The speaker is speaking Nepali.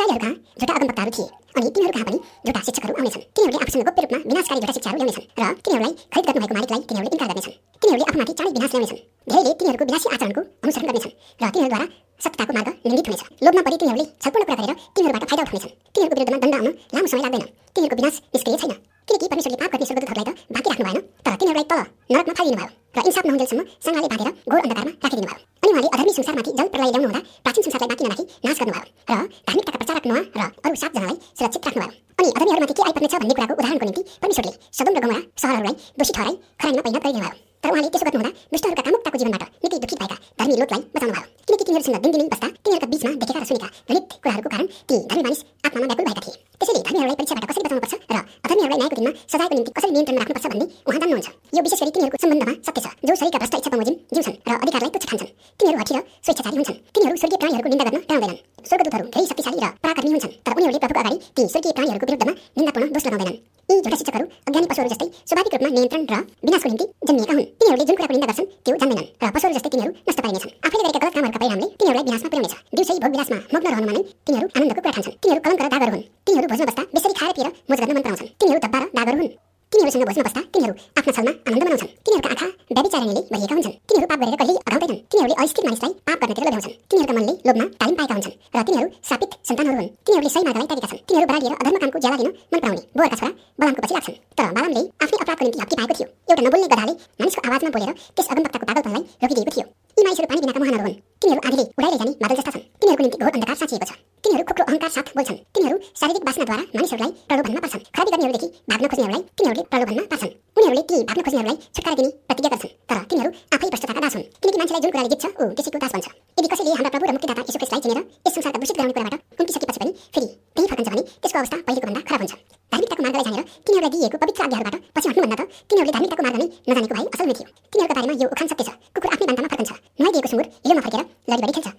तिनीहरू कहाँ झुटा अगमवक्ताहरू थिए अनि तिनीहरू कहाँ पनि झुटा शिक्षकहरू आउनेछन्। तिनीहरूले आफूसँग गोप्य रूपमा विनाशकारी झुटा शिक्षाहरू ल्याउनेछन् र तिनीहरूलाई खरिद गर्नुभएको मालिकलाई तिनीहरूले इन्कार गर्नेछन्। तिनीहरूले आफूमाथि चाँडै विनाश ल्याउनेछन्। धेरैले तिनीहरूको विनाशी आचरणको अनुसरण गर्नेछन् र तिनीहरूद्वारा सत्यताको मार्ग निन्दित हुनेछ। लोभमा परि तिनीहरूले छलपूर्ण कुरा गरेर तिनीहरूबाट फाइदा उठाउनेछन्। तिनीहरूको विरुद्धमा दण्ड आउन लामो समय लाग्दैन। तिनीहरूको विनाश निष्क्रिय छैन, किनकि परमेश्वरले पाप गर्ने स्वर्गदूतहरूलाई त बाँकी राख्नु भएन, तर तिनीहरूलाई तल नरकमा फालिदिनु भयो र इन्साफ नहुन्जेलसम्म सँगाले बाँधेर घोर अन्धकारमा राखिदिनु भयो। अनि उहाँले अधर्मी संसारमाथि जल प्रलय ल्याउनु हुँदा प्राचीन संसारलाई बाँकी नराखी नाश गर्नुभयो र धार्मिकताका प्रचारक नोआ र अरू 7 जनालाई सुरक्षित राख्नुभयो। अनि अधर्मीहरूमाथि के आइपर्नेछ भन्ने कुराको उदाहरणको निम्ति परमेश्वरले सदोम र गमोरा सहरहरूलाई दोषी ठहराई खरानीमा परिणत गरिदिनु भयो। तर उहाँले त्यसो गर्नुहुँदा दुष्टहरूका कामुकताको जीवनबाट निकै दुखित भएका धर्मी लोकलाई बचाउनु भयो, किनकि तिनीहरूसँग दिनदिनै बस्दा तिनीहरूका बीचमा देखेका र सुनेका घृणित कुराहरूको कारण ती धर्मी मानिस आत्मामा व्याकुल भएका थिए। त्यसैले धर्मीहरूलाई परीक्षाबाट कसरी बचाउनुपर्छ र अधर्मीहरूलाई न्यायको दिनमा सजायको निम्ति कसरी नियन्त्रणमा राख्नुपर्छ भन्ने उहाँ जान्नुहुन्छ। यो विशेष गरी तिनीहरूको सम्बन्धमा सत्य छ जो शरीरका भ्रष्ट इच्छा बमोजिम जिउँछन् र अधिकारलाई तुच्छ ठान्छन्। तिनीहरू हठी र स्वेच्छाचारी हुन्छन्। तिनीहरू स्वर्गीय प्राणीहरूको निन्दा गर्न टाउँदैनन्। स्वर्गदूतहरू धेरै शक्तिशाली र पराक्रमी हुन्छन्, तर उनीहरूले प्रभुको अगाडि ती स्वर्गीय प्राणीहरूको विरुद्धमा निन्दापूर्ण दोष लगाउँदैनन्। यी झुटा शिक्षकहरू अज्ञानी पशुहरू जस्तै स्वाभाविक रूपमा नियन्त्रण र विनाशको निम्ति जन्मिएका हुन्। तिनीहरूले जुन कुराको निन्दा गर्छन् त्यो जान्दैनन् र पशुहरू जस्तै तिनीहरू नष्ट पारिनेछन्। आफैले गरेका गलत कामहरूका परिणामले तिनीहरूलाई विनाशमा पुर्याउनेछ। दिउँसै भोग विलासमा मग्न रहनुमा नै तिनीहरू आनन्दको कुरा ठान्छन्। तिनीहरू कलङ्क र दागहरू हुन्। तिनीहरू भोजमा बस्दा बेसरी खाएर पिएर मोज गर्न मन पराउँछन्। तिनीहरू धब्बा र दागहरू हुन्। तिनीहरूसँग भोजमा बस्दा तिनीहरू आफ्ना छलमा आनन्द मनाउँछन्। तिनीहरूका आँखा व्यभिचारिणीले भरिएका हुन्छन्। तिनीहरू पाप गरेर कहिल्यै अघाउँदैनन्। तिनीहरूले अस्थिर मानिसलाई पाप गर्नेतिर लोभ्याउँछन्। तिनीहरूका मनले लोभमा तालिम पाएका हुन्छन् र तिनीहरू शापित सन्तानहरू हुन्। तिनीहरूले सही मार्गलाई त्यागेका छन्। तिनीहरू बरालिएर अधर्म कामको ज्याला दिन मन पराउने बोअरका छोरा बलामको पछि लाग्छन्। तर बालामले आफ्नै अपराधको निम्ति हप्की पाएको थियो। एउटा नबोल्ने गधाले मानिसको आवाजमा बोलेर त्यस अगमवक्ताको पागलपनलाई रोकिदिएको थियो। यी मानिसहरू पानी बिनाका मुहानहरू हुन्। तिनीहरू आँधीले उडाइ लैजाने बादल जस्ता छन्। तिनीहरूको निम्ति घोर अन्धकार साँचिएको छ। तिनीहरू खोक्रो अहंकार साथ बोल्छन्। तिनीहरू शारीरिक वासनाद्वारा मानिसहरूलाई प्रलोभनमा पार्छन्। खराबी गर्नेहरूदेखि भाग्न खोज्नेहरूलाई तिनीहरूले प्रलोभनमा पार्छन्। उनीहरूले ती भाग्न खोज्नेहरूलाई छुटकारा दिने प्रतिज्ञा गर्छन्, तर तिनीहरू आफै भ्रष्टताका दास हुन्, किनकि मान्छेलाई जुन कुराले जित्छ ऊ त्यसैको दास बन्छ। यदि कसैले हाम्रा प्रभु र मुक्तिदाता येशू ख्रीष्टलाई चिनेर यस संसारका दूषित गराउने कुराबाट उम्किसकेपछि पनि फेरि त्यही फर्कन्छ भने त्यसको अवस्था पहिलेको भन्दा खराब हुन्छ। धार्मिकताको मार्गलाई जानेर तिनीहरूलाई दिइएको पवित्र आज्ञाहरूबाट पछि हट्नुभन्दा त तिनीहरूले धार्मिकताको मार्ग नै नजानेको भए असल हुने थियो। तिनीहरूका बारेमा यो उखान सत्य छ, कुकुर आफ्नै बान्तामा फर्कन्छ, नुहाइदिएको सुँगुर हिलोमा फर्केर लडीबडी खेल्छ।